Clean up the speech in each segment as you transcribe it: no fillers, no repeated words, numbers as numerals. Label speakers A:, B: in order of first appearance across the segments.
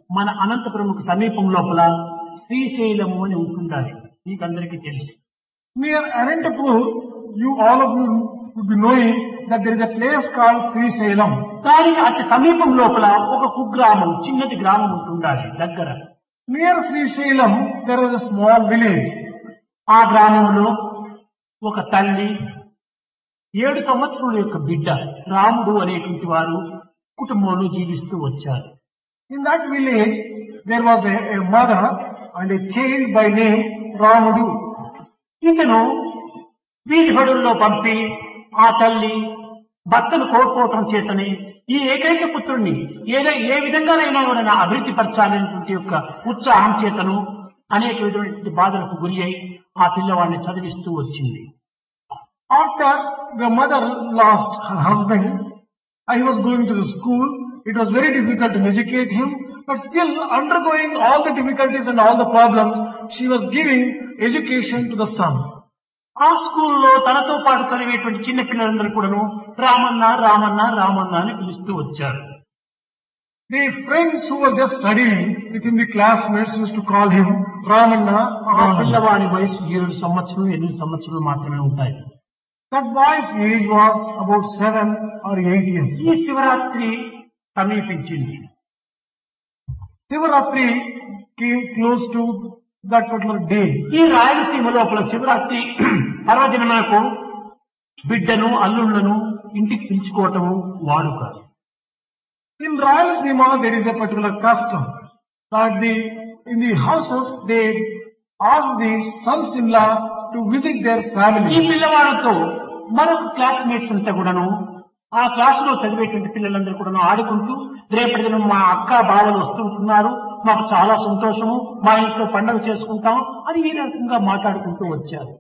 A: మన అనంతపురంకు సమీపం లోపల శ్రీశైలము అని ఉంటుండాలి. మీకందరికీ తెలుసు.
B: Near Anantapur, all of you would be knowing that there is a place called Sri Sailam.
A: దానికి అతి సమీపం లోపల ఒక కుగ్రామం, చిన్నది గ్రామం ఉంటుండాలి దగ్గర.
B: Near Sri Sailam, there is a small village.
A: ఆ గ్రామంలో ఒక తల్లి 7 సంవత్సరాల యొక్క బిడ్డ రాముడు అనేటువంటి వారు కుటుంబంలో జీవిస్తూ వచ్చారు.
B: In that village, there was a mother and a child by name Ramudu.
A: ఇతను వీధి బడుల్లో పంపి ఆ తల్లి భర్తను కోల్పోవటం చేతనే ఈ ఏకైక పుత్రుణ్ణి ఏ విధంగానైనా ఎవరైనా అభివృద్ధి పరచాలనేటువంటి యొక్క ఉత్సాహం చేతను అనేక విధమైనటువంటి బాధలకు గురి అయి ఆ పిల్లవాడిని చదివిస్తూ వచ్చింది.
B: After the mother lost her husband, he was going to the school. It was very difficult to educate him, but still undergoing all the difficulties and all the problems, she was giving education to the son.
A: ఆ స్కూల్లో తనతో పాటు చదివేటువంటి చిన్న పిల్లలందరూ కూడాను రామన్న రామన్న రామన్న అని పిలుస్తూ వచ్చారు.
B: The friends who were just studying within the classmates used to call him Ramanna.
A: ఆ పిల్లవాడి వయసు 7 సంవత్సరం 8 సంవత్సరాలు మాత్రమే ఉంటాయి.
B: That boy's age was about 7 or 8 years.
A: ఈ Shivaratri సమీపించింది.
B: Shivaratri came close to that particular day.
A: ఈ రాయలసీమ లోపల శివరాత్రి పర్వదినములకు బిడ్డను అల్లుళ్లను ఇంటికి పిలుచుకోవటము వాడుక.
B: In Rayalaseema, there is a particular custom that in the houses they ask the sons-in-law to visit their
A: ఈ
B: family.
A: పిల్లవాడితో మరొక classmates అంతా కూడాను ఆ క్లాసులో చదివేటువంటి పిల్లలందరూ కూడాను ఆడుకుంటూ రేపటి దినం మా అక్క బావలు వస్తుంటున్నారు, మాకు చాలా సంతోషము, మా ఇంట్లో పండుగ చేసుకుంటాం అని ఈ రకంగా మాట్లాడుకుంటూ వచ్చారు.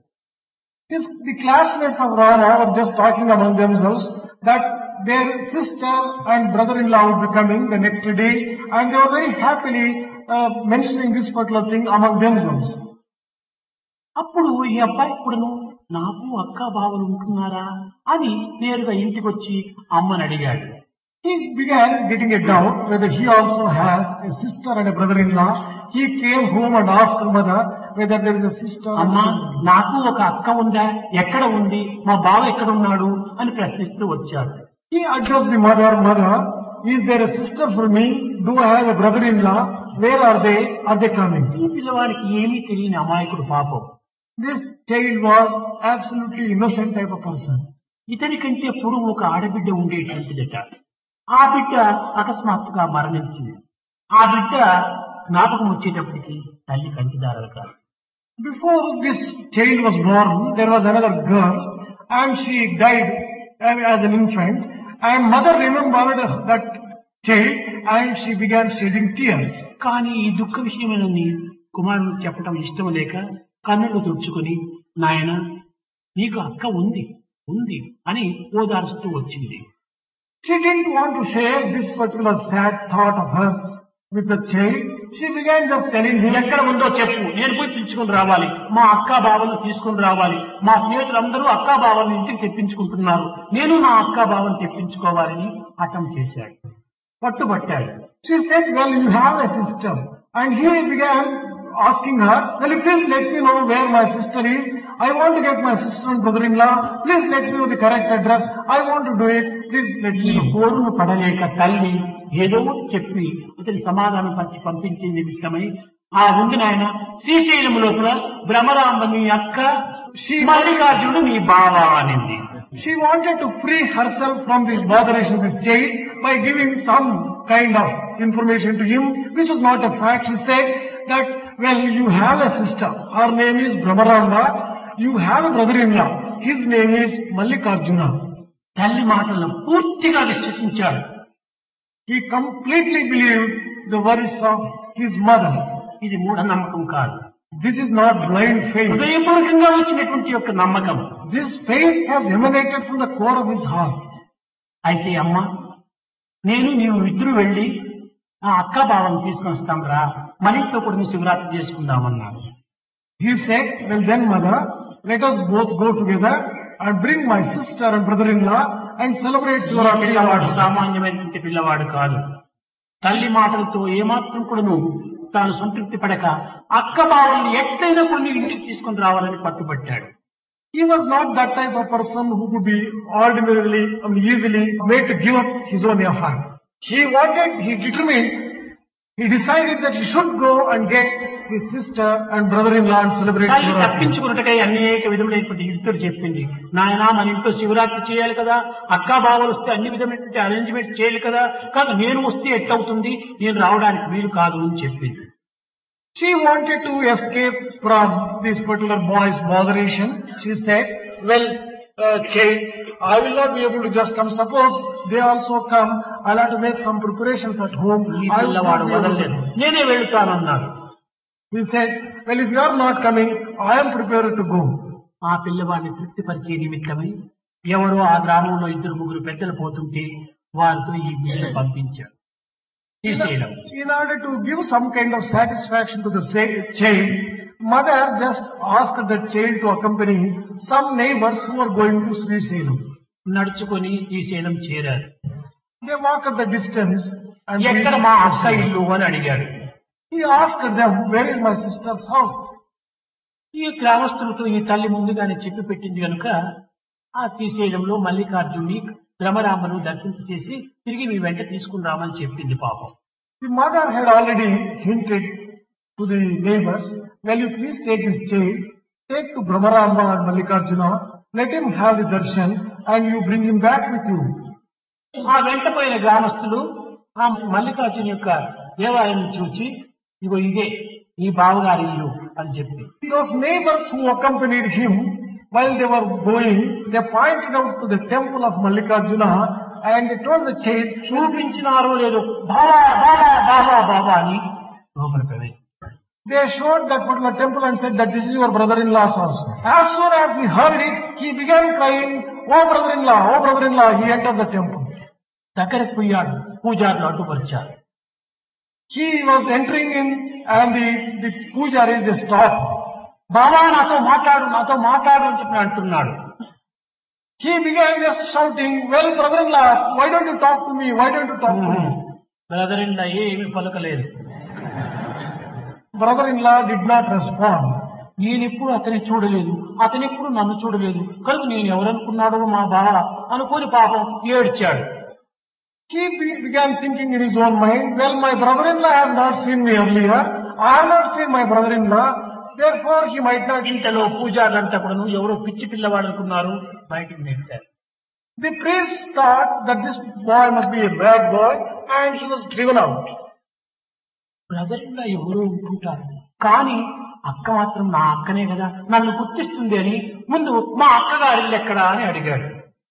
B: The classmates of Rama were just talking among themselves that their sister and brother-in-law would be coming the next day, and they were very happily mentioning this particular thing among themselves.
A: అప్పుడు ఈ అబ్బాయి కూడాను నాకు అక్క బావలు ఉంటున్నారా అని నేరుగా ఇంటికి వచ్చి అమ్మని అడిగాడు.
B: He began getting a doubt whether he also has a sister and a brother-in-law. He came home and asked her mother whether there is a sister.
A: అమ్మా నాకు ఒక అక్క ఉందా, ఎక్కడ ఉంది, మా బావ ఎక్కడ ఉన్నాడు అని ప్రశ్నిస్తూ వచ్చాడు.
B: He addressed the mother, "Mother, is there a sister for me? Do I have a brother-in-law? Where are they? Are they coming?"
A: ఈ పిల్లవాడికి ఏమీ తెలియని అమాయకుడు పాపం.
B: This child was absolutely innocent type of person.
A: ఇతని కంటే పూర్వం ఒక ఆడబిడ్డ ఉండేటువంటిదట. ఆ బిడ్డ అకస్మాత్తుగా మరణించింది. ఆ బిడ్డ జ్ఞాపకం వచ్చేటప్పటికి తల్లి కంటిదారాలు కాదు.
B: Before this child was born, there was another girl, and she died as an infant, and mother remembered that child, and she began shedding tears.
A: కానీ ఈ దుఃఖ విషయమని కుమారుడు చెప్పడం ఇష్టం లేక కన్నులు తుడుచుకుని, నాయన నీకు అక్క ఉంది ఉంది అని ఓదారుస్తూ వచ్చింది.
B: She didn't want to share this particular sad thought of hers with the child. She began just telling him,
A: ఎక్కడ ఉందో చెప్పు, నేను పోయి పిలుచుకుని రావాలి, మా అక్కా బావను తీసుకుని రావాలి, మా స్నేహితులందరూ అక్కా బావని ఇంటికి తెప్పించుకుంటున్నారు, నేను నా అక్కా బావను తెప్పించుకోవాలని హఠం చేశాడు, పట్టుబట్టాడు.
B: She said, "Well, you have a sister." And he began asking her, "Will you please let me know where my sister is? I want to get my sister and brother-in-law. Please let me know the correct address. I want to do it. Please let me
A: ఈ
B: know."
A: కోరును పడలేక తల్లి ఏదో చెప్పి అతని సమాధానం పరిచి పంపించే నిమిత్తమై, ఆ ఉంది నాయన శ్రీశైలం లోపల భ్రమరాంబ నీ అక్క, మల్లికార్జునుడు నీ బావ అనింది.
B: She wanted to free herself from this botheration of this child by giving some kind of information to him, which was not a fact. She said that, "Well, you have a sister. Her name is Brahmaramba. You have a brother-in-law. His name is Mallikarjuna."
A: తల్లి మాటలను పూర్తిగా విశ్వసించాడు.
B: He completely believed the words of his mother.
A: ఇది మూఢనమ్మకం కాదు,
B: This is not blind faith.
A: హృదయపూర్వకంగా వచ్చినటువంటి యొక్క నమ్మకం.
B: This faith has emanated from the core of his heart.
A: అయితే అమ్మ నీవు ఇద్దరు వెళ్ళి ఆ అక్క బావని తీసుకొని వస్తాం రా, మన ఇంట్లో కూడా Shivaratri చేసుకుందామన్నారు.
B: He said, "Well then, mother, let us both go together and bring my sister and brother-in-law and celebrate Shivaratri."
A: పిల్లవాడు సామాన్యమైనటువంటి పిల్లవాడు కాదు. తల్లి మాటలతో ఏమాత్రం కూడాను తాను సంతృప్తి పడక అక్క బావల్ని ఎట్లయినా కొన్ని ఇంటికి తీసుకుని రావాలని పట్టుబట్టాడు.
B: He was not that type of person who could be ordinarily, easily made to give up his own affair. He determined, he decided that he should go and get his sister and brother-in-law and celebrate
A: తల్లి
B: Shivratri.
A: తప్పించుకున్నట్టుగా అనేక విధములైనటువంటి యుక్తులు చెప్పింది. నాయనా మన ఇంట్లో శివరాత్రి చేయాలి కదా, అక్కా బావలు వస్తే అన్ని విధమైనటువంటి అరేంజ్మెంట్ చేయాలి కదా, కాదు నేను వస్తే ఎట్టవుతుంది, నేను రావడానికి వీలు కాదు అని చెప్పింది.
B: She wanted to escape from this particular boy's botheration. She said, well, child, I will not be able to just come. Suppose they also come, I'll have to make some preparations at home.
A: ఈ
B: I will not
A: పిల్లవాడు
B: be able
A: వదలలేదు,
B: to.
A: నేనే వెళ్తానన్నాడు.
B: He said, well, if you are not coming, I am prepared to go.
A: ఆ పిల్లవాడిని తృప్తిపరిచే నిమిత్తమై ఎవరో ఆ గ్రామంలో 2-3 పెద్దలు పోతుంటే వారితో ఈ బిడ్డను పంపించాడు. Srisailam
B: In order to give some kind of satisfaction to the child, mother just asked the child to accompany some neighbors who are going to Srisailam.
A: నడుచుకొని శ్రీశైలం చేరారు.
B: They walked the distance and
A: ఎక్కడ మా అక్క ఇల్లు అని అడిగాడు.
B: he asked them, where is my sister's house?
A: ఈ గ్రామస్తులతో ఈ తల్లి ముందుగానే చెప్పి పెట్టింది కనుక ఆ శ్రీశైలంలో మల్లికార్జునుని భ్రమరాంబను దర్శనం చేసి తిరిగి మీ వెంట తీసుకుని రామని చెప్పింది పాపం.
B: The mother had already hinted to the neighbors, will you please take this child, take to Brahmaramba and Mallikarjuna, let him have the darshan and you bring him back with you.
A: ఆ వెంట పోయిన గ్రామస్తులు ఆ మల్లికార్జున యొక్క దేవాలయం చూచి ఇగో ఇదే ఈ బావగారి ఇల్లు అని చెప్పి
B: Those neighbors who accompanied him, while they were going, they pointed out to the temple of Mallikarjuna and they told the child,
A: చూపించినారో లేదో బాబా బాబా బాబా బాబా అని లోపల ప్రవేశించాడు.
B: they showed that particular temple and said that this is your brother-in-law's house. As soon as he heard it, he began crying, oh brother-in-law, oh brother-in-law. He entered the temple.
A: దగ్గరకు పోయాడు, పూజారులు అడ్డుపరిచారు.
B: He was entering in and the pujari just stopped.
A: బాబా నాతో మాట్లాడు అని చెప్పి అంటున్నాడు.
B: He began just shouting, well brother-in-law, why don't you talk to me? Why don't you talk to me?
A: Brother in law ఏమీ పలకలేదు.
B: Brother-in-law did not respond.
A: నేనెప్పుడు అతన్ని చూడలేదు, అతనెప్పుడు నన్ను చూడలేదు కనుక నేను ఎవరనుకున్నాడో మా బావ అనుకోని పాపం ఏడ్చాడు.
B: He began thinking in his own mind, well my brother-in-law has not seen me earlier. I have not seen my brother-in-law. Therefore he might not.
A: ఇంతలో పూజారులంతా కూడా ఎవరో పిచ్చి పిల్లవాడు అనుకున్నారు, బయటికి నెట్టారు.
B: The priest thought that this boy must be a bad boy and he was driven out.
A: Brother in law ఎవరో ఉంటుంటారు, కానీ అక్క మాత్రం నా అక్కనే కదా, నన్ను గుర్తిస్తుంది అని ముందు మా అక్కగారి ఇల్లు ఎక్కడా అని అడిగాడు.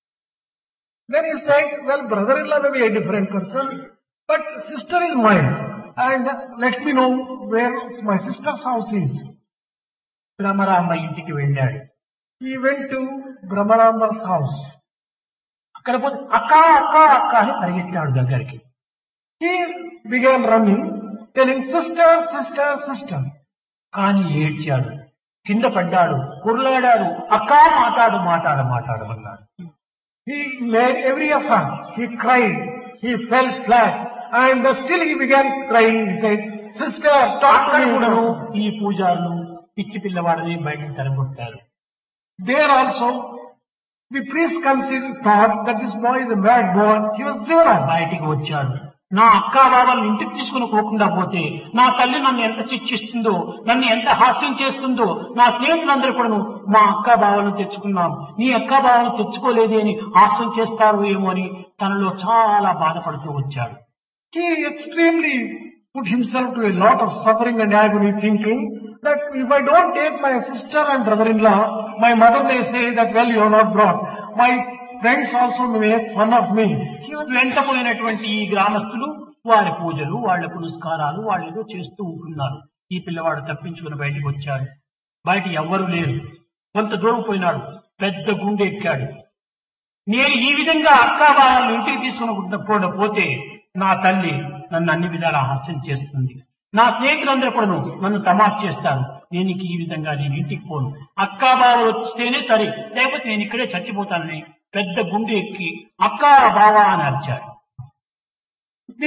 B: Then he said, well brother-in-law may be a different person, but sister is mine and let me know where my sister's house is.
A: Bhramaramba ఇంటికి వెళ్ళాడు.
B: He went to Brahmaramba's house.
A: అక్కడ పోతే అక్క అక్క అక్క అని పరిగెత్తాడు దగ్గరికి.
B: He began running, telling sister, sister, sister.
A: కానీ ఏడ్చాడు, కింద పడ్డాడు, కుర్లాడాడు, అక్క మాట్లాడమన్నాడు.
B: He made every effort. He cried. He fell flat. And still he began crying. He said, sister, talk to
A: కూడాను
B: me.
A: ఈ పూజారులు పిచ్చి పిల్లవాడని బయటకు తరగొట్టారు.
B: There also, the priest thought that this boy is a bad boy. He was driven out.
A: బయటికి వచ్చాడు. నా అక్క బాబాలను ఇంటికి తీసుకుని పోకుండా పోతే నా తల్లి నన్ను ఎంత శిక్షిస్తుందో, నన్ను ఎంత హాస్యం చేస్తుందో, నా స్నేహితులందరూ కూడా మా అక్క బావలను తెచ్చుకున్నాం, నీ అక్క బావలను తెచ్చుకోలేదే అని హాస్యం చేస్తారు ఏమో అని తనలో చాలా బాధపడుతూ వచ్చాడు.
B: He extremely put himself to a lot of suffering and agony, thinking that if I don't take my sister and brother-in-law, my mother may say that, well, you are not brought. My friends also may make fun of me.
A: వెంటపోయినటువంటి ఈ గ్రామస్తులు వారి పూజలు, వాళ్ళ పునస్కారాలు వాళ్ళు ఏదో చేస్తూ ఉంటున్నారు. ఈ పిల్లవాడు తప్పించుకుని బయటికి వచ్చాడు. బయట ఎవ్వరూ లేరు. కొంత దూరం పోయినాడు, పెద్ద గుండె ఎక్కాడు. నేను ఈ విధంగా అక్కా బాలను ఇంటికి తీసుకుని పోతే నా తల్లి నన్ను అన్ని విధాలా హాస్యం చేస్తుంది, నా స్నేహితులందరూ కూడా నన్ను తమాష్ చేస్తారు, నేను ఈ విధంగా నేను ఇంటికి పోను, అక్కా బావ వస్తేనే సరే, లేకపోతే నేను ఇక్కడే చచ్చిపోతానని పెద్ద గుండె ఎక్కి అక్కా బావా అని అరిచాడు.
B: The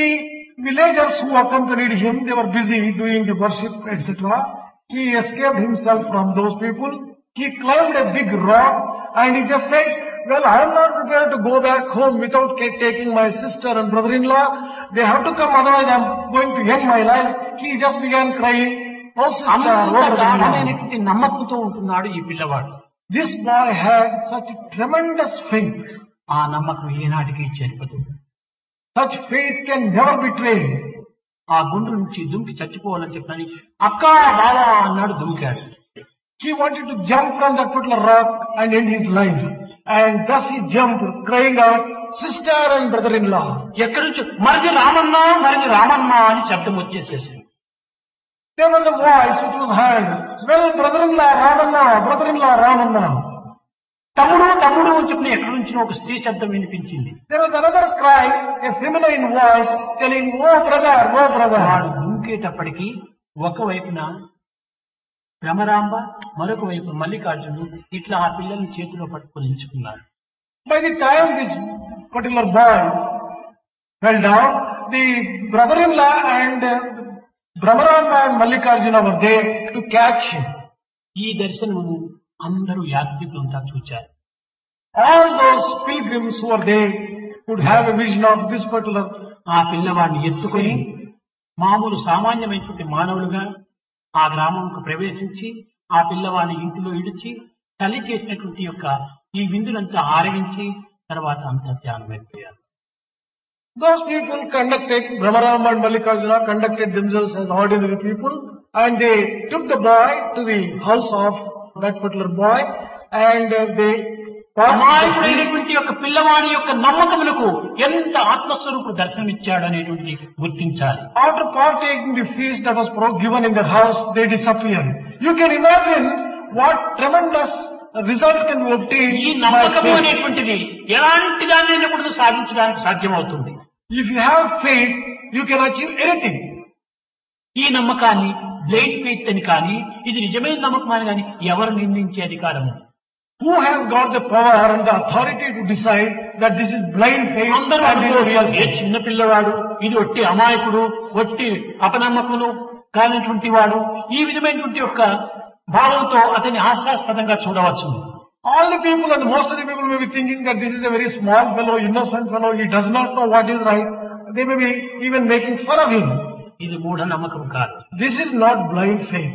B: villagers who accompanied him, they were busy doing the worship, etc. He escaped himself from those people. He climbed a big rock and he just said, well, I am not prepared to go back home without taking my sister and brother-in-law. They have to come, otherwise I am going to end my life. He just began crying, oh sister, oh
A: అంత
B: brother-in-law.
A: గాఢమైనటువంటి నమ్మకంతో ఉంటున్నాడు ఈ పిల్లవాడు.
B: This boy had such tremendous faith.
A: ఆ నమ్మకం ఏనాటికి చెరిపదు.
B: Such faith can never betray.
A: ఆ గుండు నుంచి దుంకి చచ్చిపోవాలని చెప్పని అక్కా బావా అన్నాడు, దుంకాడు.
B: He wanted to jump from that particular rock and end his life. And thus he jumped, crying out, sister and brother-in-law.
A: ఎక్కడి నుంచి మరిది రామన్నా మరిది రామన్నా అని శబ్దం వచ్చేసేసింది.
B: There was a voice which was heard, well, brother-in-law, Ramanna, brother-in-law, Ramanna.
A: తమ్ముడు తమ్ముడు అని చెప్పిన ఎక్కడి నుంచి ఒక స్త్రీ శబ్దం వినిపించింది.
B: There was another cry, a feminine voice telling, oh brother, oh brother.
A: వాడు దుంకేటప్పటికి ఒకవైపున భ్రమరాంబ, మరొక వైపు మల్లికార్జునుడు ఇట్లా ఆ పిల్లల్ని చేతిలో పట్టుకొని ఎంచుకున్నారు.
B: By the time this particular boy fell down, the brother-in-law and Brahmaramba and Mallikarjuna were there to catch him.
A: ఈ దర్శనము అందరూ యాత్రికులంతా చూచారు.
B: All those pilgrims who were there would have a vision of this particular.
A: ఆ పిల్లవాడిని ఎత్తుకొని మామూలు సామాన్యమైనటువంటి మానవులుగా ఆ గ్రామంకు ప్రవేశించి ఆ పిల్లవాడిని ఇంటిలో ఇడిచి తల్లి చేసినటువంటి యొక్క ఈ విందులంతా ఆరగించి తర్వాత అంతా ధ్యానమైపోయారు.
B: Those people conducted, Brahmaramba and Mallikarjuna conducted themselves as ordinary people, and they took the boy to the house of that particular boy, and they
A: అమాయకుడైనటువంటి యొక్క పిల్లవాడి యొక్క నమ్మకములకు ఎంత ఆత్మస్వరూపుడు దర్శనమిచ్చాడు అనేటువంటి గుర్తించాలి.
B: After partaking the feast that was given in their house, they disappeared. You can imagine what tremendous result can be obtained.
A: ఈ నమ్మకము అనేటువంటిది ఎలాంటి దాన్ని కూడా సాధించడానికి సాధ్యమవుతుంది.
B: If you have faith, you can achieve anything.
A: ఈ నమ్మకాన్ని బ్లైండ్ ఫెయిత్ అని కానీ ఇది నిజమైన నమ్మకం అని కానీ ఎవరు నిర్ణయించే అధికారము?
B: Who has got the power and the authority to decide that this is blind faith
A: అందరూ
B: and this is real
A: A
B: faith?
A: చిన్న పిల్లవాడు, ఇది ఒట్టి అమాయకుడు, ఒట్టి అపనమ్మకులు కానిటువంటి వాడు, ఈ విధమైనటువంటి యొక్క భావంతో అతన్ని హాస్యాస్పదంగా చూడవచ్చు.
B: All the people and most of the people may be thinking that this is a very small fellow, innocent fellow, he does not know what is right. They may be even making fun of him.
A: ఇది మూఢ నమ్మకం కాదు.
B: This is not blind faith.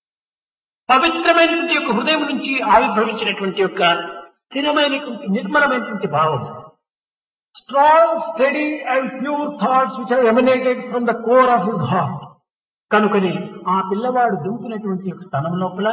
A: పవిత్రమైనటువంటి యొక్క హృదయం నుంచి ఆవిర్భవించినటువంటి యొక్క స్థిరమైనటువంటి నిర్మలమైనటువంటి భావం,
B: Strong, steady and pure thoughts which have emanated from the core of his heart.
A: కనుకని ఆ పిల్లవాడు దుంకినటువంటి యొక్క స్థలం లోపల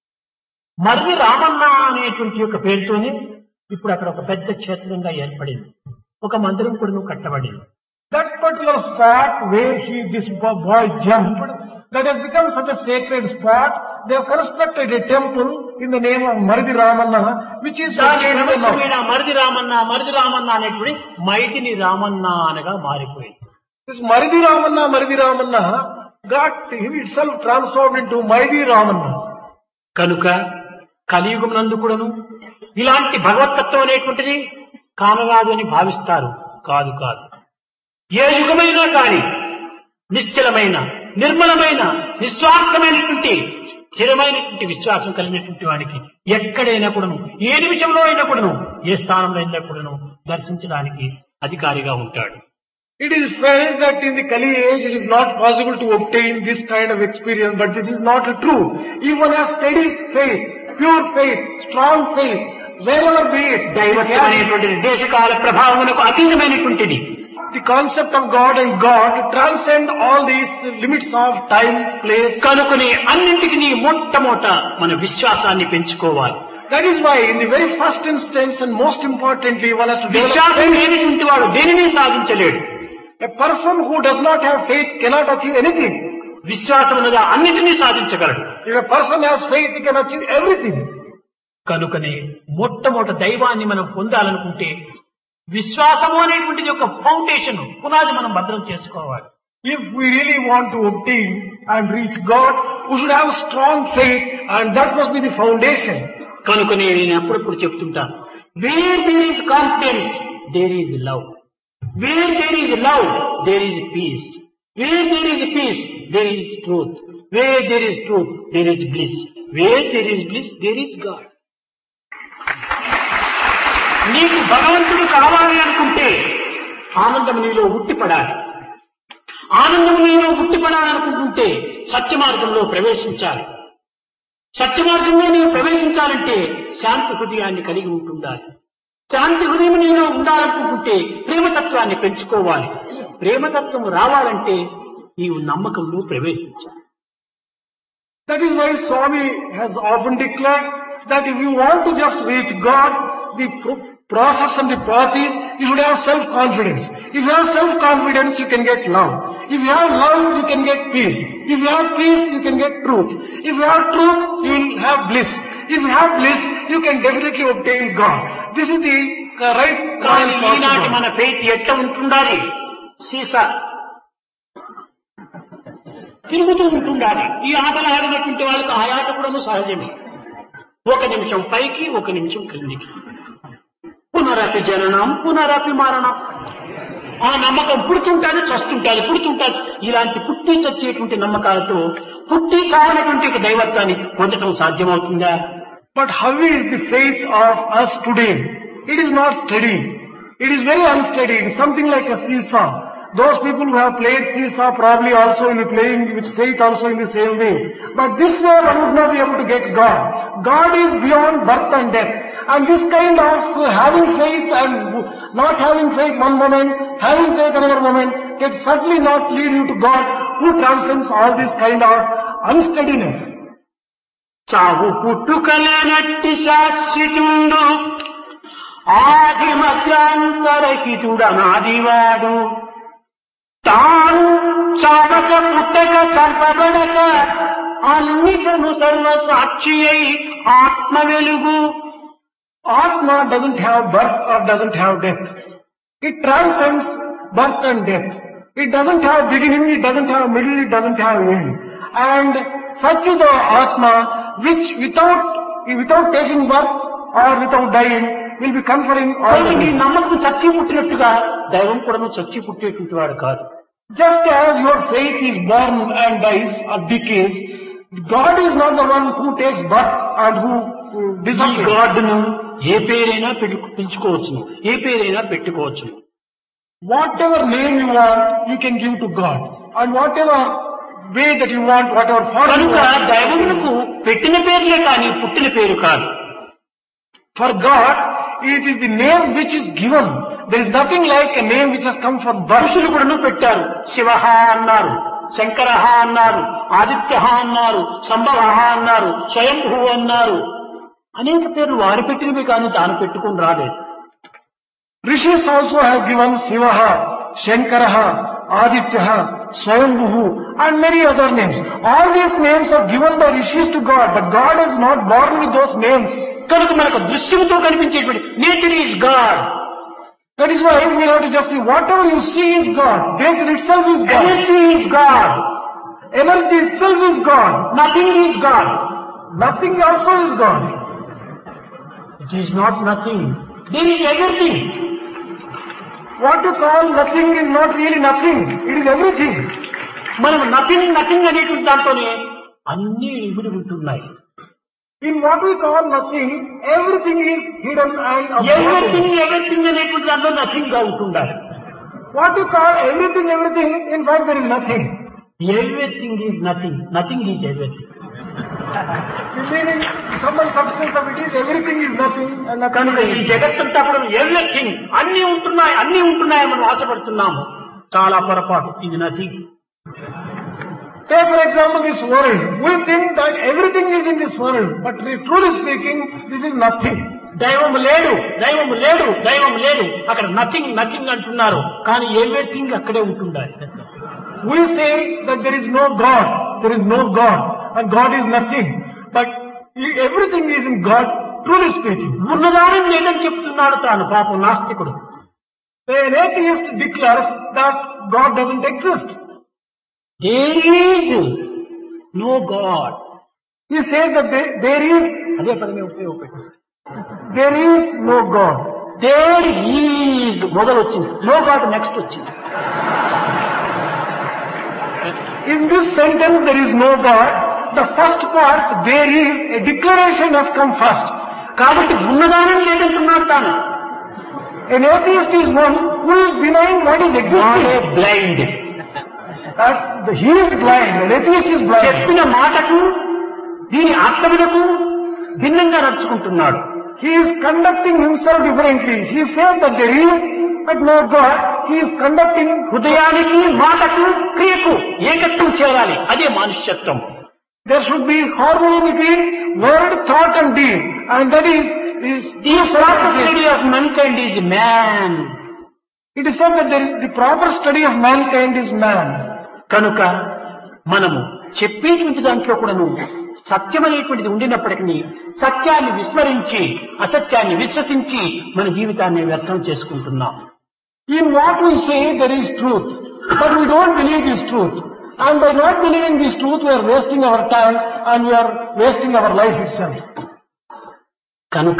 A: మరిది రామన్న అనేటువంటి యొక్క పేరుతోనే ఇప్పుడు అక్కడ ఒక పెద్ద క్షేత్రంగా ఏర్పడింది. ఒక మందిరం కూడా కట్టబడింది.
B: That particular spot where this boy jumped, that has become such a sacred spot. They have constructed a temple in the name of Maridi Ramanna, which is
A: దాని క్రమక్రమేణా మరిది రామన్న మరిది రామన్న అనేటువంటి మైదిని రామన్న అనగా మారిపోయింది.
B: this Maridi Ramanna got itself transformed into Maidi Ramanna.
A: కనుక కలియుగం నందు కూడాను ఇలాంటి భగవత్తత్వం అనేటువంటిది కానరాదు అని భావిస్తారు. కాదు కాదు. ఏ యుగమైనా కానీ నిశ్చలమైన, నిర్మలమైన, నిస్వార్థమైనటువంటి స్థిరమైనటువంటి విశ్వాసం కలిగినటువంటి వాడికి ఎక్కడైనా కూడాను, ఏ నిమిషంలో అయినా కూడాను, ఏ స్థానంలో అయినా కూడాను దర్శించడానికి అధికారిగా ఉంటాడు.
B: It is felt that in the Kali age it is not possible to obtain this kind of experience, but this is not true. Even a steady faith, pure faith, strong faith, wherever be it,
A: దైవత్వం అనేటువంటిది దేశకాల ప్రభావమునకు అతీతమైనటువంటిది.
B: the concept of God and God transcend all these limits of time, place.
A: కనుకొని అన్నింటికి మొట్టమొదట మన విశ్వాసాన్ని పెంచుకోవాలి.
B: That is why in the very first instance and most importantly one has to develop
A: విశ్వాసం
B: faith.
A: లేనిటువంటి వాడు దేనిని సాధించలేడు.
B: A person who does not have faith cannot achieve anything.
A: విశ్వాసం ఉన్నదా అన్నిటినీ సాధించగలడు.
B: If a person has faith, he can achieve everything.
A: కనుకనే మొట్టమొదట దైవాన్ని మనం పొందాలనుకుంటే విశ్వాసము అనేటువంటిది ఒక ఫౌండేషన్, పునాది మనం భద్రం చేసుకోవాలి.
B: If we really want to obtain and reach God, we should have strong faith, and that must be the foundation.
A: కనుకనే నేను అప్పుడప్పుడు చెప్తుంటాను, where there is confidence there is love. Where there is love, there is peace. Where there is peace, there is truth. Where there is truth, there is bliss. Where there is bliss, there is God. నీకు భగవంతుడు కావాలి అనుకుంటే ఆనందం నీలో ఉట్టిపడాలి. ఆనందం నీలో ఉట్టిపడాలనుకుంటుంటే సత్య మార్గంలో ప్రవేశించాలి. సత్య మార్గంలో నీవు ప్రవేశించాలంటే శాంతి హృదయాన్ని కలిగి ఉంటుండాలి. శాంతి హృదయం నీలో ఉండాలనుకుంటుంటే ప్రేమతత్వాన్ని పెంచుకోవాలి. ప్రేమతత్వం రావాలంటే నీవు నమ్మకంలో ప్రవేశించాలి.
B: That is why Swami has often declared that if you want to just reach God, the process and the path is you should have self-confidence. If you have self-confidence, you can get love. If you have love, you can get peace. If you have peace, you can get truth. If you have truth, you will have bliss. If you have bliss, you can definitely obtain God. This is the right
A: కానీ ఈనాటి మన faith ఎట్లా ఉంటుండాలి? సీసా తిరుగుతూ ఉంటుండాలి. ఈ ఆటలు ఆడినటువంటి వాళ్ళకి ఆ ఆట కూడా సహజమే. ఒక నిమిషం పైకి, ఒక నిమిషం క్రిందికి. పునరపి జననం, పునరపి మరణం. ఆ నమ్మకం పుడుతుంటాడు, చస్తుంటాడు, పుడుతుంటాడు. ఇలాంటి పుట్టి చచ్చేటువంటి నమ్మకాలతో పుట్టి కావాలటువంటి ఒక దైవత్వాన్ని పొందడం సాధ్యమవుతుందా?
B: But how is the faith of us today? It is not steady. It is very unsteady. It is something like a seesaw. Those people who have played seesaw probably also will be playing with faith also in the same way. But this way one would not be able to get God. God is beyond birth and death. And this kind of having faith and not having faith one moment, having faith another moment, can certainly not lead you to God, who transcends all this kind of unsteadiness.
A: చావు పుట్టుకలేనట్టి శాశ్వతుండు ఆది మధ్యాంతరహితుడనాదివాడు తాను చావక పుట్టక చంపబడక అన్నిటను సర్వ సాక్షి అయి ఆత్మ వెలుగు.
B: Atma doesn't have birth or doesn't have death. It transcends birth and death. It doesn't have beginning, it doesn't have middle, it doesn't have end. And such is the Atma which without taking birth or without dying will be conferring all the
A: నీ నమ్మకం చచ్చి పుట్టినట్టుగా దైవం కూడా చచ్చి పుట్టేటువంటి వాడు కాదు.
B: Just as your faith is born and dies or decays, God is not the one who takes birth and who disappears.
A: గాడ్ను A పేరైనా పిలుచుకోవచ్చును, A పేరైనా పెట్టుకోవచ్చును.
B: Whatever name you want, you can give to God. And whatever way that you want, whatever form you
A: కనుక
B: want.
A: దైవమునకు పెట్టిన పేర్లే కానీ పుట్టిన పేరు కాదు.
B: For God, it is the name which is given. There is nothing like a name which has come from birth.
A: ఋషులు కూడా పెట్టారు. శివ అన్నారు, శంకర అన్నారు, ఆదిత్య అన్నారు, సంభవ అన్నారు, స్వయంభూ అన్నారు. అనేక పేర్లు వారు పెట్టినవి కానీ తాను పెట్టుకుని రాలేదు.
B: Rishis also have given Sivaha, Shankaraha, Adityaha, Swayambhuhu and many other names. All these names are given by Rishis to God, but God is not born with those names.
A: కనుక మనకు దృశ్యంతో కనిపించేటువంటి nature is God.
B: That is why we have to just see whatever you see is God. Nature itself is God.
A: Energy is God.
B: Energy itself is God.
A: Nothing is God.
B: Nothing also is God.
A: It is not nothing. There is everything.
B: What you call nothing is not really nothing. It is everything.
A: మనం nothing nothing అనేటువంటి దాంట్లోనే అన్ని ఇమిడి ఉంటున్నాయి.
B: In what we call nothing, everything is hidden and
A: everything everything అనేటువంటి దాంట్లో nothing గా ఉంటుండాలి.
B: What you call everything, in fact there is nothing.
A: Everything is nothing, nothing is everything.
B: The meaning, some substance of it is everything is nothing and nothing.
A: కనుక ఈ జగత్తంతా కూడా everything అన్ని ఉంటున్నాయి మనం ఆశపడుతున్నాము. చాలా పొరపాటు. ఇది nothing.
B: Take for example this world. We think that everything is in this world, but truly speaking, this is nothing.
A: దైవం లేడు, దైవం లేడు, దైవం లేడు. అక్కడ నథింగ్ నథింగ్ అంటున్నారు, కానీ ఎవ్రీథింగ్ అక్కడే ఉంటుండాలి.
B: We say that there is no God, and God is nothing. But everything is in God, truly speaking.
A: ఉన్నదానం లేదని చెప్తున్నాడు తాను పాపం నాస్తికుడు.
B: An atheist declares that God doesn't exist.
A: There is no God.
B: He says that there is,
A: అదే పదమే ఉపయోగపెట్టాడు.
B: there is no God.
A: There is మొదలు వచ్చింది, నో గాడ్ నెక్స్ట్ వచ్చింది.
B: In this sentence there is no God. The first part, there is a declaration has come first.
A: కాబట్టి ఉన్నదానం లేదంటున్నాడు తాను.
B: An atheist is one who is denying what is existing.
A: Blind.
B: He is blind. An atheist is blind.
A: చెప్పిన మాటకు దీని అర్థములకు భిన్నంగా నడుచుకుంటున్నాడు.
B: He is conducting himself differently. He says that there is but no God. He is conducting.
A: హృదయానికి మాటకు క్రియకు ఏకత్వం చేరాలి, అదే మానుష్యత్వం.
B: There should be harmony between word, thought and deed. And that is
A: the proper study of mankind is man.
B: It is said that there is the proper study of mankind is man.
A: కనుక మనము చెప్పేటువంటి దాంట్లో కూడాను సత్యం అనేటువంటిది ఉండినప్పటికీ సత్యాన్ని విస్మరించి అసత్యాన్ని విశ్వసించి మన జీవితాన్ని వ్యర్థం చేసుకుంటున్నాం.
B: In what we say there is truth, but we don't believe this truth. And by not believing this truth, we are wasting our time and we are wasting our life itself.
A: కనుక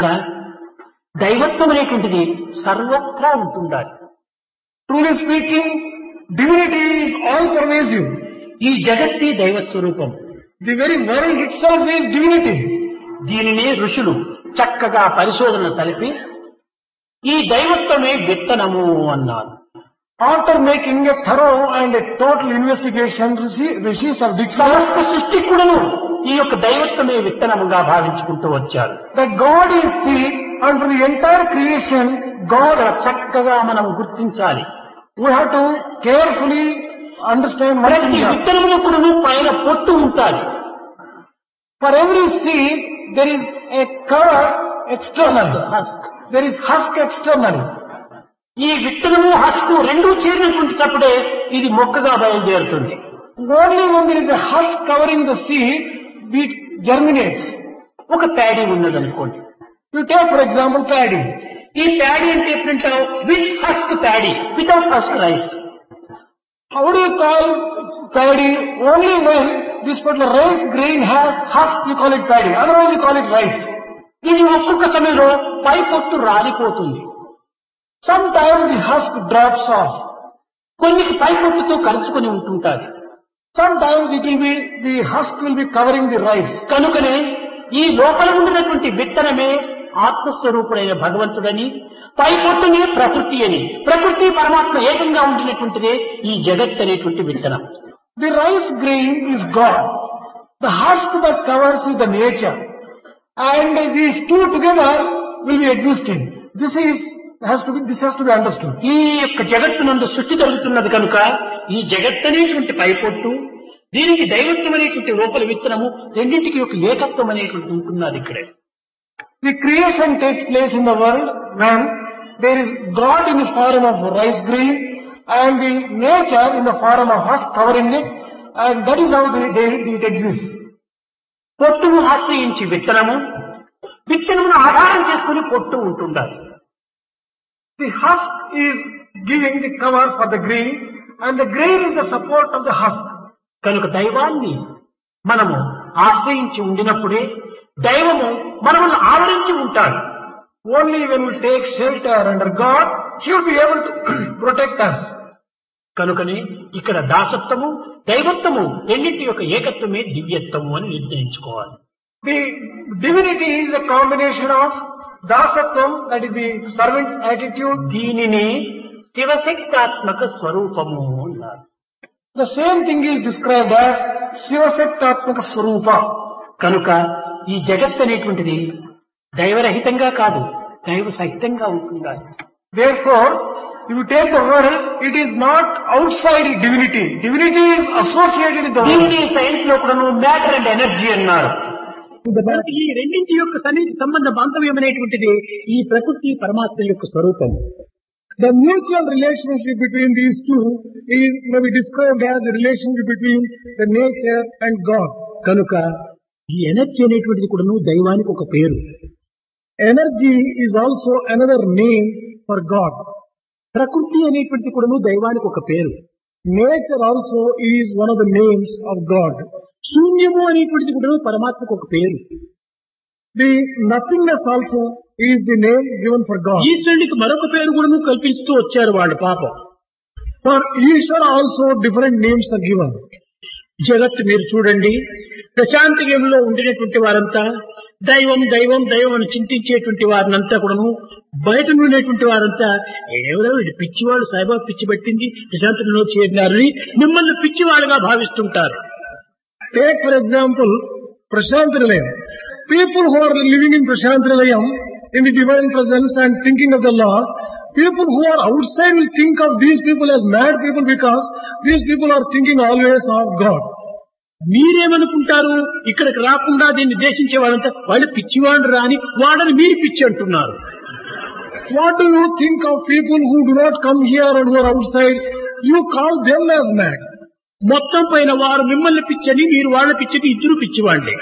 A: దైవత్వం అనేటువంటిది సర్వత్రా ఉంటుండాలి.
B: Truly speaking, divinity is all pervasive.
A: ఈ జగత్తే దైవ స్వరూపం.
B: The very world itself is divinity.
A: దీనినే ఋషులు చక్కగా పరిశోధన సలిపి ఈ దైవత్వమే విత్తనము అన్నారు.
B: After making a thorough and a total investigation, rishis have declared
A: సమస్త సృష్టి కూడాను ఈ యొక్క దైవత్వమే విత్తనముగా భావించుకుంటూ వచ్చారు.
B: that God is seed, and for the entire creation, God
A: చక్కగా మనం గుర్తించాలి.
B: we have to carefully understand what
A: ప్రతి విత్తనములో కూడాను పైన పొట్టు ఉంటాయి.
B: For every seed, there is a cover external. There is husk external.
A: ఈ విత్తనము హస్కు రెండూ చేరినటువంటిప్పుడే ఇది మొక్కగా బయలుదేరుతుంది.
B: Only when there is a husk covering the seed, it germinates.
A: ఒక ప్యాడీ ఉన్నదనుకోండి.
B: You take for example paddy.
A: ఈ ప్యాడీ అంటే ఎప్పుడంటావు? With husk paddy, without husk rice.
B: How do you call paddy? Only when this particular rice grain has husk, you call it paddy. Otherwise you call it rice.
A: ఇది ఒక్కొక్క సమయంలో పై పొట్టు రాలిపోతుంది.
B: Sometimes the husk drops off.
A: కొన్ని పై పొట్టుతో కలుసుకొని ఉంటుంటారు.
B: Sometimes it will be, the husk will be covering the rice.
A: కనుకనే ఈ లోపల ఉండినటువంటి విత్తనమే ఆత్మస్వరూపుడైన భగవంతుడని, పై పొట్టునే ప్రకృతి అని, ప్రకృతి పరమాత్మ ఏకంగా ఉండినటువంటిదే ఈ జగత్ అనేటువంటి విత్తనం.
B: The rice grain is God. The husk that covers is the nature. And these two together will be existing. This has to be understood.
A: ఈ యొక్క జగత్తునందు సృష్టి జరుగుతున్నది కనుక ఈ జగత్ అనేటువంటి పైపొట్టు, దీనికి దైవత్వం అనేటువంటి లోపల విత్తనము, రెండింటికి ఒక ఏకత్వం అనేటువంటి ఉంటున్నది ఇక్కడే.
B: The creation takes place in the world when there is God in the form of rice grain and the nature in the form of husk covering it, and that is how it exists.
A: పొట్టును ఆశ్రయించి విత్తనము, విత్తనమును ఆధారం చేసుకుని పొట్టు ఉంటుండాలి.
B: The husk is giving the cover for the grain and the grain is the support of the husk.
A: కనుక దైవాన్ని మనము ఆశ్రయించి ఉండినప్పుడే దైవము మనల్ని ఆవరించి ఉంటాడు.
B: Only when we take shelter under God, He will be able to protect us.
A: కనుకనే ఇక్కడ దాసత్వము దైవత్వము రెండింటి యొక్క ఏకత్వమే దివ్యత్వము అని నిర్ణయించుకోవాలి.
B: The divinity is a combination of dasatvam, that is the servant's attitude.
A: దీనిని శివశక్తాత్మక స్వరూపము అన్నారు.
B: The same thing is described as శివశక్తాత్మక స్వరూప.
A: కనుక ఈ జగత్ అనేటువంటిది దైవరహితంగా కాదు, దైవ సహితంగా ఉంటుండాలి.
B: Therefore, if you take the world, it is not outside divinity. Divinity is associated with the world.
A: దీనిని సైన్స్ లో కూడా మ్యాటర్ అండ్ ఎనర్జీ అన్నారు. ఈ రెండింటి యొక్క సంబంధ బాంధవ్యం అనేటువంటిది ఈ ప్రకృతి పరమాత్మ యొక్క స్వరూపం.
B: The mutual relationship between these two may be described as the relationship between the nature and God.
A: కనుక ఈ ఎనర్జీ అనేటువంటిది కూడా దైవానికి ఒక పేరు.
B: Energy is also another name for God.
A: ప్రకృతి అనేటువంటిది కూడా దైవానికి ఒక పేరు.
B: Nature also is one of the names of God.
A: శూన్యము అనేటువంటిది కూడా పరమాత్మకు ఒక పేరు.
B: The nothingness also is the name given for God.
A: ఈశ్వరునికి మరొక పేరు కూడా కల్పిస్తూ వచ్చారు వాళ్ళు పాపం.
B: For Ishvara also different names are given.
A: జగత్తు మీరు చూడండి, ప్రశాంతగంలో ఉండినటువంటి వారంతా దైవం దైవం దైవం అని చింతించేటువంటి వారినంతా కూడాను, బయట ఉండేటువంటి వారంతా ఎవరో ఇది పిచ్చివాడు, సాయిబాబా పిచ్చి పట్టింది, ప్రశాంతంలో చేరినారని మిమ్మల్ని పిచ్చివాడుగా భావిస్తుంటారు.
B: Take for example Prashantilayam. People who are living in Prashantilayam in the divine presence and thinking of the Lord, people who are outside will think of these people as mad people because these people are thinking always of God.
A: మీరేమనుకుంటారు? ఇక్కడికి రాకుండా దీన్ని దేశించే వాళ్ళంతా వాళ్ళు పిచ్చివాడు రాని వాడని మీరు పిచ్చి అంటున్నారు.
B: What do you think of people who do not come here and who are outside? You call them as mad.
A: మొత్తం పైన వారు మిమ్మల్ని పిచ్చని, మీరు వాళ్ళ పిచ్చికి ఇద్దరు పిచ్చివాళ్లే.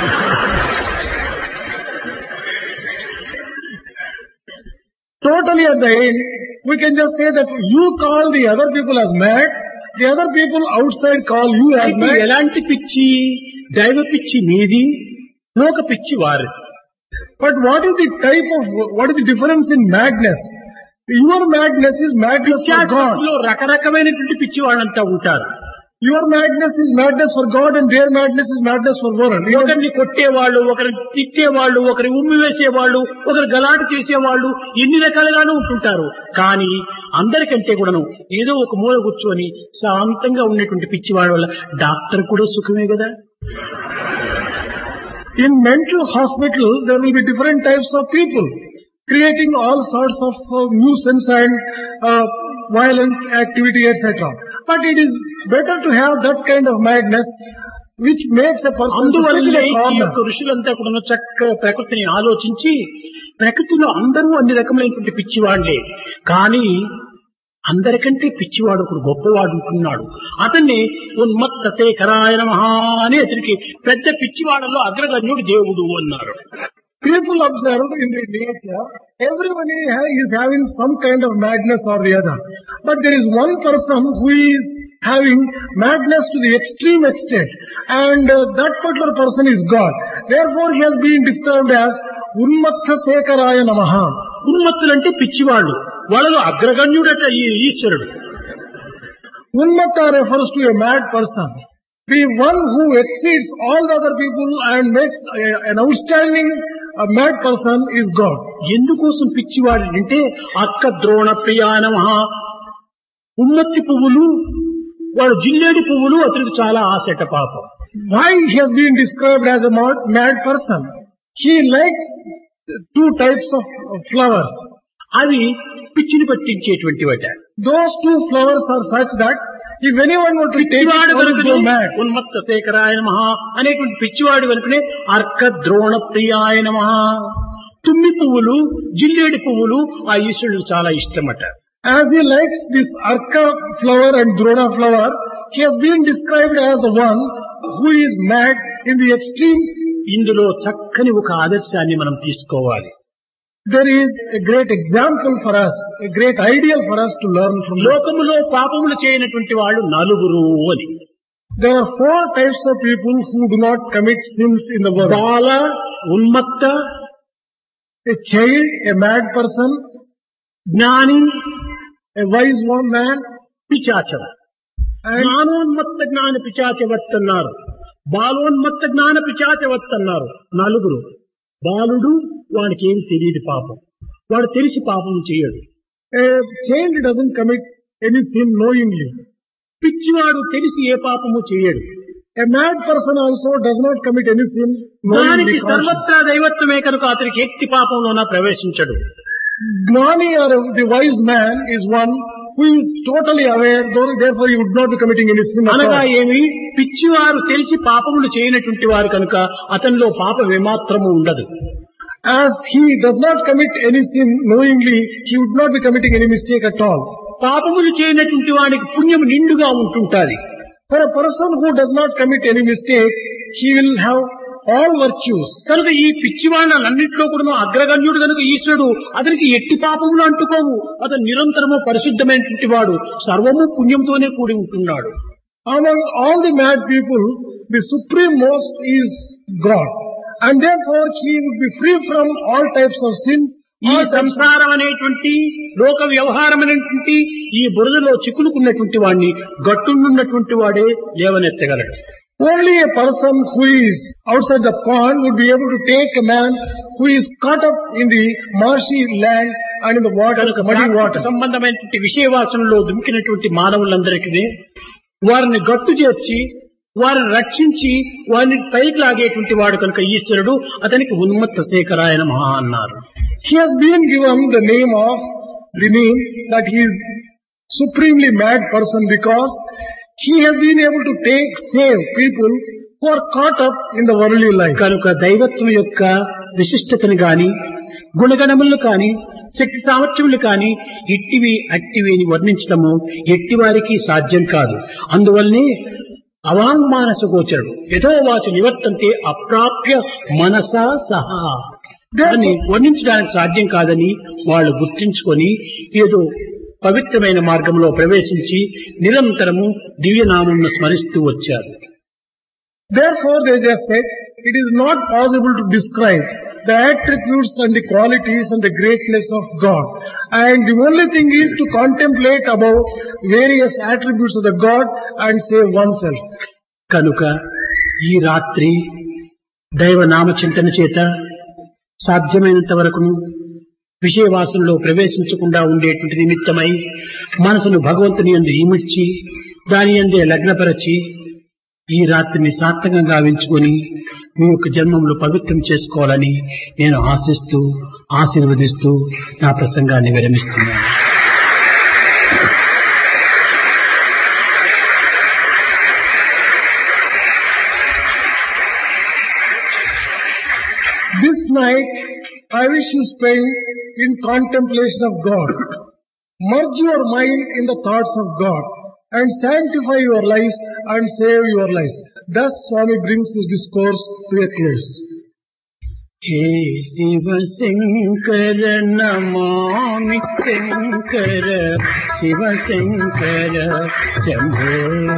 B: Totally at the end, we can just say that you call the other people as mad, the other people outside call you as
A: అయితే
B: mad.
A: ఎలాంటి పిచ్చి? దైవ పిచ్చి మీది, లోక పిచ్చి వారు.
B: But what is the difference in madness? Your madness is madness for God.
A: పిచ్చాటలో రకరకమైనటువంటి పిచ్చి వాళ్ళంతా ఉంటారు.
B: Your madness is madness for God and their madness is madness for world.
A: ఒకరిని కొట్టేవాళ్ళు, ఒకరిని తిట్టేవాళ్ళు, ఒకరి ఉమ్మి వేసేవాళ్ళు, ఒకరు గలాటు చేసేవాళ్ళు, ఎన్ని రకాలుగానూ ఉంటుంటారు. కానీ అందరికంటే కూడాను ఏదో ఒక మూల కూర్చొని శాంతంగా ఉండేటువంటి పిచ్చివాళ్ళ వల్ల డాక్టర్ కూడా సుఖమే కదా.
B: In mental hospital, there will be different types of people creating all sorts of nuisance and violent activity, etc. But it is better to have that kind of madness which makes a person to sit in
A: అందువల్లే
B: a
A: ఈ
B: corner.
A: యొక్క ఋషులంతా కూడా చక్కగా ప్రకృతిని ఆలోచించి, ప్రకృతిలో అందరూ అన్ని రకమైనటువంటి పిచ్చివాళ్లే, కానీ అందరికంటే పిచ్చివాడు ఒకడు గొప్పవాడు ఉంటున్నాడు. అతన్ని ఉన్మత్త శేఖరాయ నమః అని అతనికి పెద్ద పిచ్చివాడలో అగ్రగణ్యుడు దేవుడు అన్నారు.
B: People observe in the nature, everybody is having some kind of madness or the other. But there is one person who is having madness to the extreme extent, and that particular person is God. Therefore he has been described as Unmattha Sekaraya Namaha.
A: ఉన్మత్తులంటే పిచ్చివాళ్ళు, వాళ్ళలో అగ్రగణ్యుడట ఈ ఈశ్వరుడు.
B: Unmattha refers to a mad person. The one who exceeds all the other people and makes an outstanding mad person is God.
A: ఎందుకోసం పిచ్చివాడు అంటే అక్క ద్రోణ ప్రియా నమః. ఉమ్మత్తి పువ్వులు, వాడు జిల్లేడి పువ్వులు అతనికి చాలా ఆశట పాపం.
B: Why he has been described as a mad person? He likes two types of flowers.
A: అవి పిచ్చిని పట్టించేటువంటి వాట.
B: Those two flowers are such that if anyone were to take it,
A: పిచ్చివాడు
B: one would go
A: కనుకనే
B: mad.
A: ఉన్మత్త శేఖరాయ నమః అనేటువంటి పిచ్చివాడు కనుకనే అర్క ద్రోణ ప్రియాయ నమః. తుమ్మి పువ్వులు, జిల్లేడి పువ్వులు ఆ ఈశ్వరుడికి చాలా ఇష్టమట.
B: As he likes this Arka flower and Drona flower, he has been described as the one who is mad in the extreme.
A: ఇందులో చక్కని ఒక ఆదర్శాన్ని మనం తీసుకోవాలి.
B: There is a great example for us, a great ideal for us to learn from this.
A: లోకములో పాపములు చేయనటువంటి వాళ్ళు నలుగురు అని.
B: There are four types of people who do not commit sins in the world.
A: Bala, ఉన్మత్త,
B: A child, a mad person,
A: జ్ఞాని,
B: a wise one man,
A: పిచాచం.
B: and
A: జ్ఞానోన్మత్త జ్ఞాన పిచాచవత్ అన్నారు, బాలోన్మత్త జ్ఞాన పిచాచవత్ అన్నారు. నలుగురు. బాలుడు, వాడికి ఏమి తెలియదు పాపం, వాడు తెలిసి పాపం చేయడు.
B: a child doesn't commit any sin knowingly.
A: పిచ్చివాడు తెలిసి ఏ పాపము చేయడు.
B: A mad person also does not commit any sin knowingly.
A: దానికి
B: consciously.
A: సర్వత్రా దైవత్వమే కనుక అతనికి ఎట్టి పాపంలోన ప్రవేశించడు.
B: Gnani or the wise man is one who is totally aware, therefore he would not be committing any sin at
A: అనగా
B: all.
A: ఏమి, పిచ్చివారు తెలిసి పాపములు చేయనటువంటి వారు కనుక అతనిలో పాపం ఏమాత్రము ఉండదు.
B: As he does not commit any sin knowingly, he would not be committing any mistake at all.
A: పాపములు చేయనటువంటి వాడికి పుణ్యం నిండుగా ఉంటుంటాది.
B: For a person who does not commit any mistake, he will have all virtues.
A: కనుక ఈ పిచ్చివాళ్ళన్నింటిలో కూడా అగ్రగణ్యుడు కనుక ఈశ్వరుడు అతనికి ఎట్టి పాపములు అంటుకోవు. అతను నిరంతరము పరిశుద్ధమైనటువంటి వాడు, సర్వము పుణ్యంతోనే కూడి ఉంటున్నాడు.
B: Among all the mad people, the supreme most is God. And therefore he would be free from all types of sins.
A: ఈ సంసారం అనేటువంటి లోక వ్యవహారం అనేటువంటి ఈ బురదలో చిక్కులుకున్నటువంటి వాడిని గట్టునున్నటువంటి వాడే లేవనెత్తగలడు.
B: Only a person who is outside the pond would be able to take a man who is caught up in the marshy land and in the water, muddy water.
A: సంబంధమైనటువంటి విషయవాసనలో దుమికినటువంటి మానవులందరికీ వారిని గట్టు చేర్చి వారిని రక్షించి వారిని పైకి లాగేటువంటి వాడు కనుక ఈశ్వరుడు, అతనికి ఉన్మత్త శేఖరాయ నమః అన్నారు.
B: He has been given the name that he is supremely mad person because he has been able to save people who are caught up in the worldly life.
A: కనుక దైవత్వం యొక్క విశిష్టతను గాని గుణగణములు కాని శక్తి సామర్థ్యములు కాని ఇట్టివి అట్టివి అని వర్ణించటము ఎట్టి వారికి సాధ్యం కాదు. అందువల్లనే అవాంగ్మానస గోచరుడు యథోవాచ నివర్తంతే అప్రాప్య మనసా సహా దాన్ని వర్ణించడానికి సాధ్యం కాదని వాళ్ళు గుర్తించుకొని ఏదో పవిత్రమైన మార్గంలో ప్రవేశించి నిరంతరము దివ్యనామమును స్మరిస్తూ వచ్చారు.
B: Therefore they just said it is not possible to describe the attributes and the qualities and the greatness of God, and the only thing is to contemplate about various attributes of the God and save oneself.
A: కనుక ఈ రాత్రి దైవ నామ చింతన చేత సాధ్యమైనంత వరకును విషయవాసంలో ప్రవేశించకుండా ఉండేటువంటి నిమిత్తమై మనసును భగవంతుని యందు ఇమిడ్చి దాని యందే లగ్నపరచి ఈ రాత్రిని సార్థకంగా గావించుకొని మీ యొక్క జన్మములు పవిత్రం చేసుకోవాలని నేను ఆశిస్తూ ఆశీర్వదిస్తూ నా ప్రసంగాన్ని విరమిస్తున్నాను.
B: This night I wish you spend in contemplation of God. Merge your mind in the thoughts of God and sanctify your lives and save your lives. Thus Swami brings his discourse to a close.
A: हे शिव शंकर नमामि शंकर शिव शंकर शंभो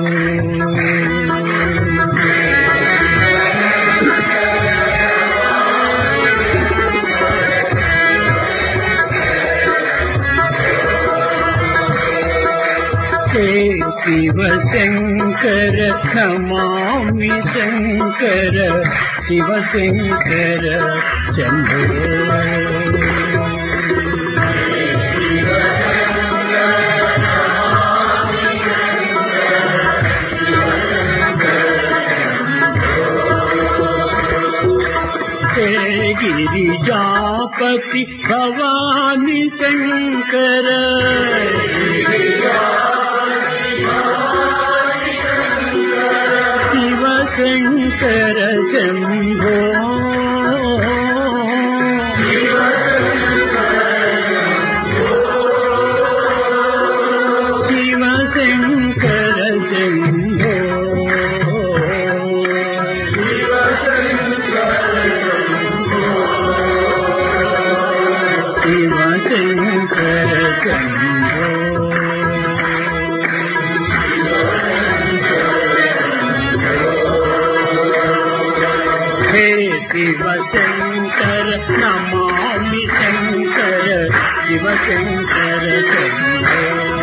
A: हे शिव शंकर नमामि शंकर शिव शंकर शंभो हे गिरिजापति भवानी शंकर शिव शंकर शंभो शिव शंकर शंभो शिव शंकर शंभो हे शिव शंकर नमामि शंकर शिव शंकर शंभो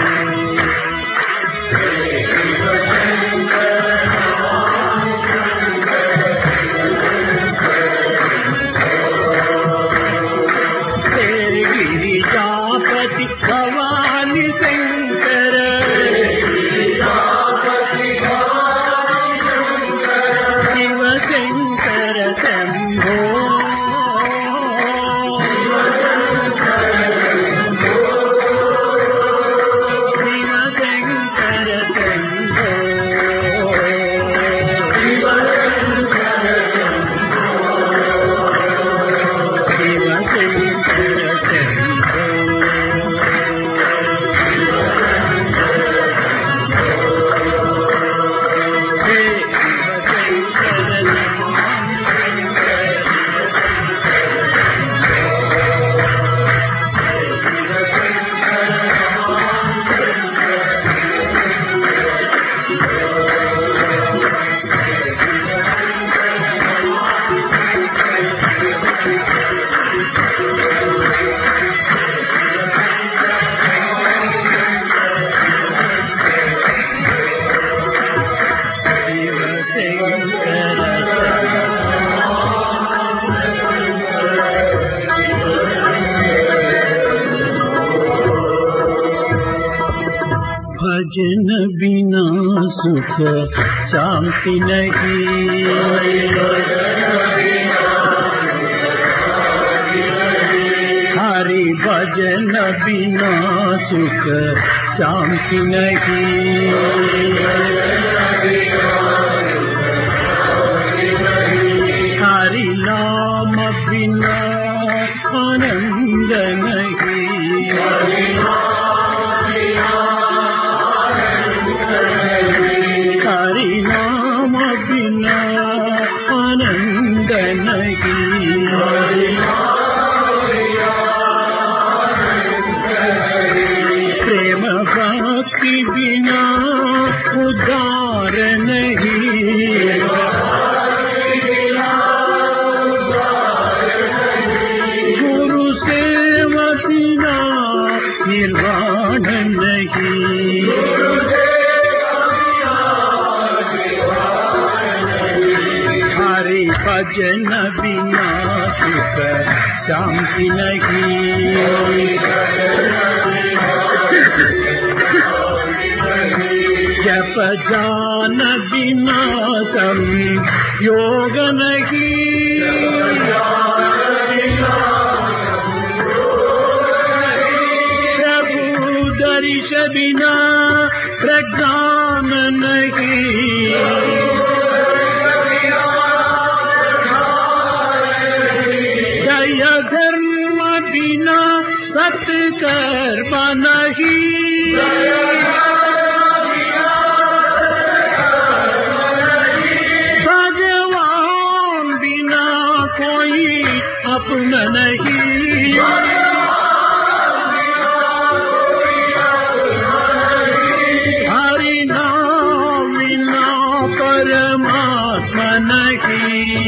A: हे गिरिजापति भवानी शंकर शिव शंकर शंभो
C: भजन बिना सुख शांति नहीं। हरि भजन बिना सुख शांति नहीं। हरि नाम बिना आनंद नहीं। हरि नाम बिना आनंद नहीं। प्रेम भक्ति बिना उद्धार नहीं। गुरु सेवा बिना निर्वाण नहीं। हरि भजन बिना सुख शांति नहीं। जप जान बिना संयोग नहीं। प्रभु दर्श बिना प्रज्ञान नहीं। दया धर्म बिना सत्कर्म नहीं। भगवान बिना कोई अपना नहीं। हरि नाम बिना परमात्मा नहीं।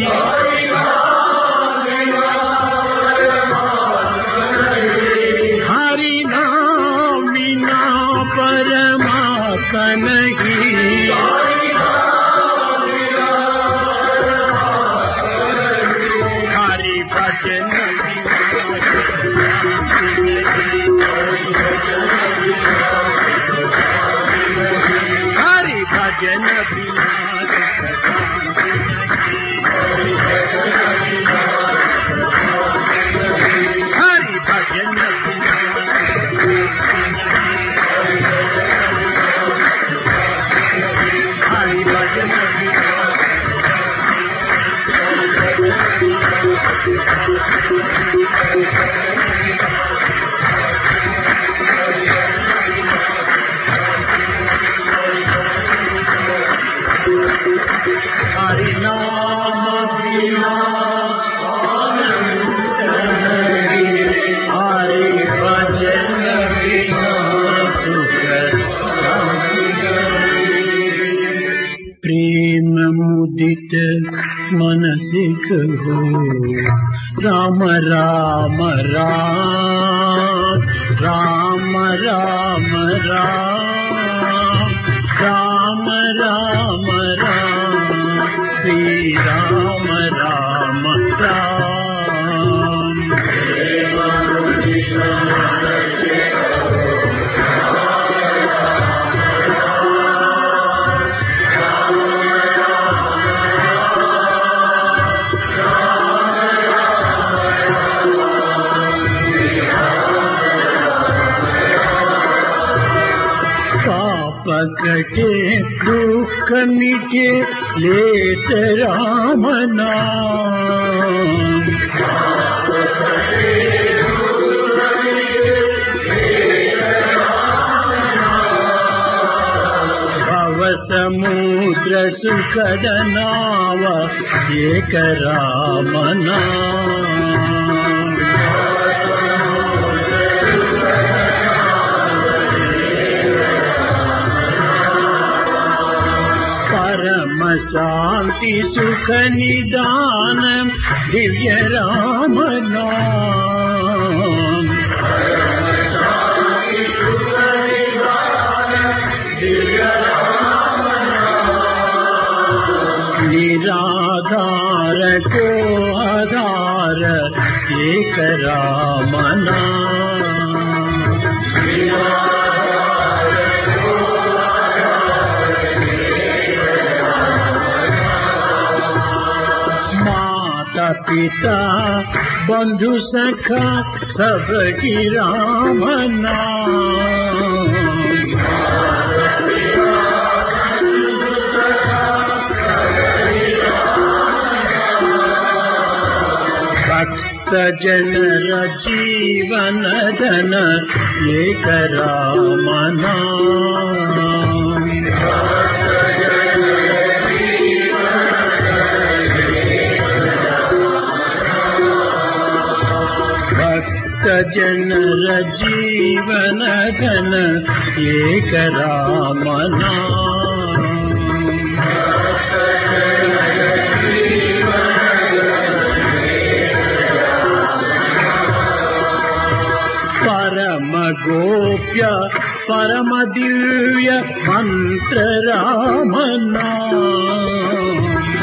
C: हरि नाम बिना परमात्मा नहीं। हरि भजन बिना शांति नहीं। हरि भजन बिना शांति नहीं। हरि भजन बिना हरि भजन बिना हरि नाम बिना आनंद नहीं। हरि भजन बिना सुख शांति नहीं। प्रेम मुदित मन से कहो राम राम राम। राम राम राम। राम राम राम। श्री राम राम राम। पाप कटे दुख मिटे लेत राम नाम। भव समुद्र सुखद नाव एक राम नाम। परम शांति सुख निदान दिव्य राम नाम। निराधार को आधार एक राम नाम। पिता बंधु सखा सबकी राम नाम। भक्त जनर जीवन धन एक राम नाम। भक्त जनर जीवन धन एक राम नाम। परम गोप्य परम दिव्य मंत्र राम नाम।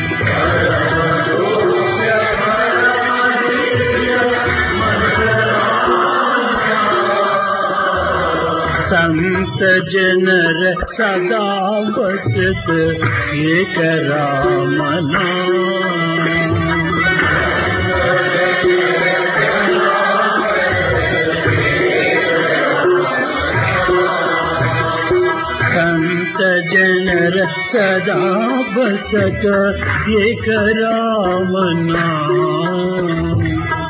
C: संत जनर सदा बसत एक राम नाम। संत जनर सदा बसत एक राम नाम।